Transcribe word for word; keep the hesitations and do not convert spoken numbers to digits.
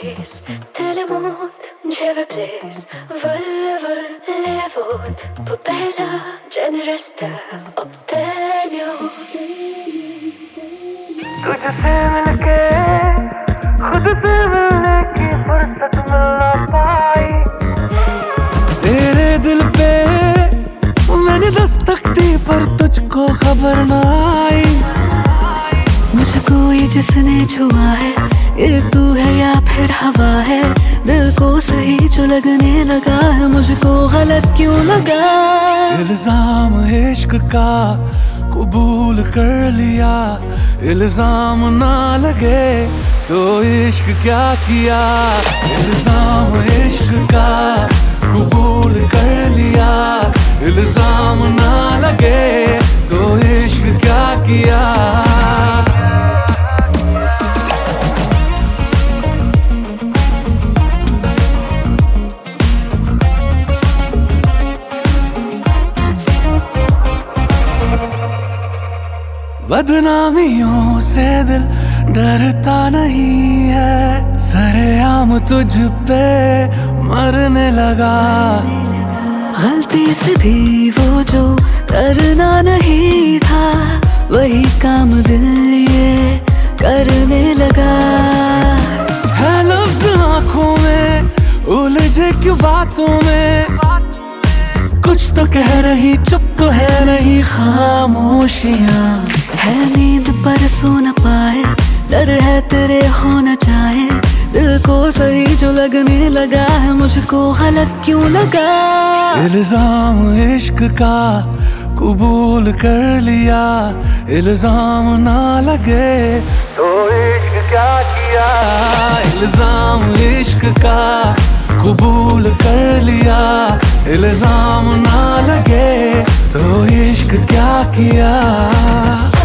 vis till emot Djävulpris Völver levot Pupella generesta obtenio तुझसे मिलके खुद से मिलने की फुर्सत मिल ना पाई। तेरे दिल पे मैंने दस्तक दी पर तुझको खबर ना आई। मुझको ये जिसने छुआ है ये तू है या फिर हवा है, दिल को सही जो लगने लगा है मुझको गलत क्यों लगा। इल्जाम इश्क का कबूल कर लिया, इल्जाम ना लगे तो इश्क क्या किया। इल्जाम इश्क का कबूल कर लिया, इल्जाम ना लगे तो इश्क क्या किया। बदनामियों से दिल डरता नहीं है, सरेआम तुझ पे मरने लगा। गलती से भी वो जो करना नहीं था वही काम दिल ये करने लगा। है लफ्ज़ आँखों में उलझे क्यों बातों में, कुछ तो कह रही चुप तो है नहीं खामोशियाँ। है नींद पर सो न पाए, डर है तेरे होना चाहे, दिल को सही जो लगने लगा है मुझको गलत क्यों लगा। इल्जाम इश्क का कबूल कर लिया, इल्जाम ना लगे तो इश्क क्या किया। इल्जाम इश्क का कबूल कर लिया, इल्जाम ना लगे तो इश्क क्या किया।